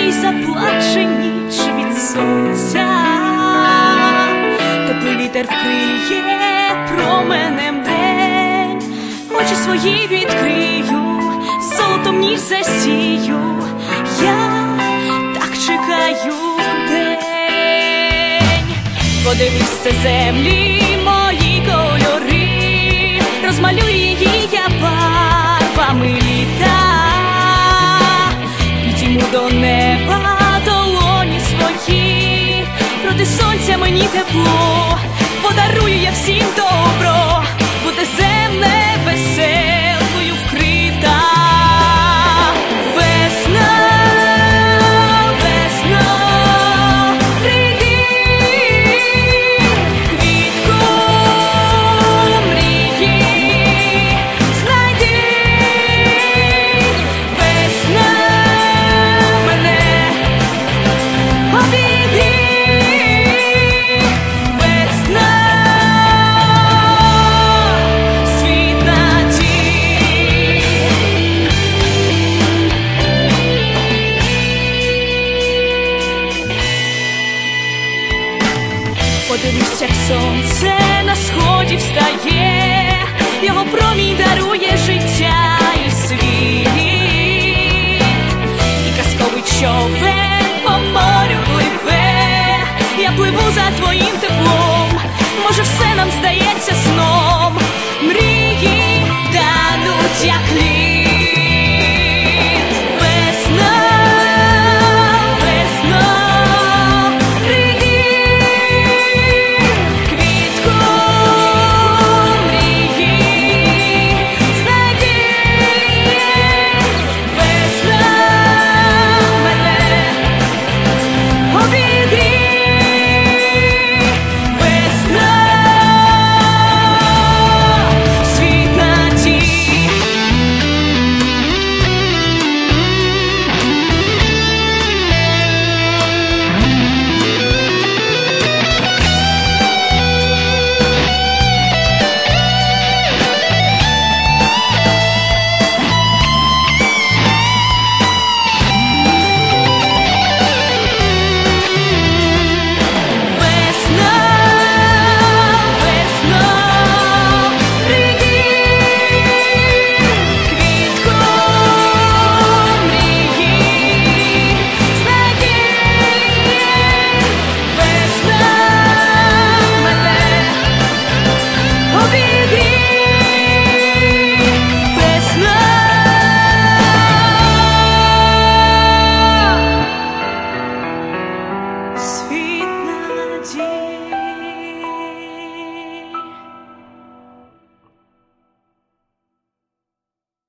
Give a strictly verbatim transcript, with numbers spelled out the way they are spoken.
очей заплаче ніч від сонця, теплий вітер вкриє променем день, очі свої відкрию, золотом ніж засію, я так чекаю день. Подивись, це землі мої кольори, розмалюю її я барвами літа, підійму до неба долоні свої, проти сонця мені тепло, подарую я всім добро, буде земне веселкою вкрита. Весна, весна, прийди, квітко мрії знайди. Весна мене обійди. Весна, світ надій. Подивись, як сонце на сході встає, його промінь дарує життя і світ, і казковий човен по морю пливе, я пливу за твоїм теплом, може все нам здається сном, мрії тануть як лід. Весна, весна, прийди, квітко мрії знайди. Весна мене обігрій. Весна, світ надій. Весна, весна, прийди, квітко мрії знайди. Весна мене обігрій. Весна, світ надій.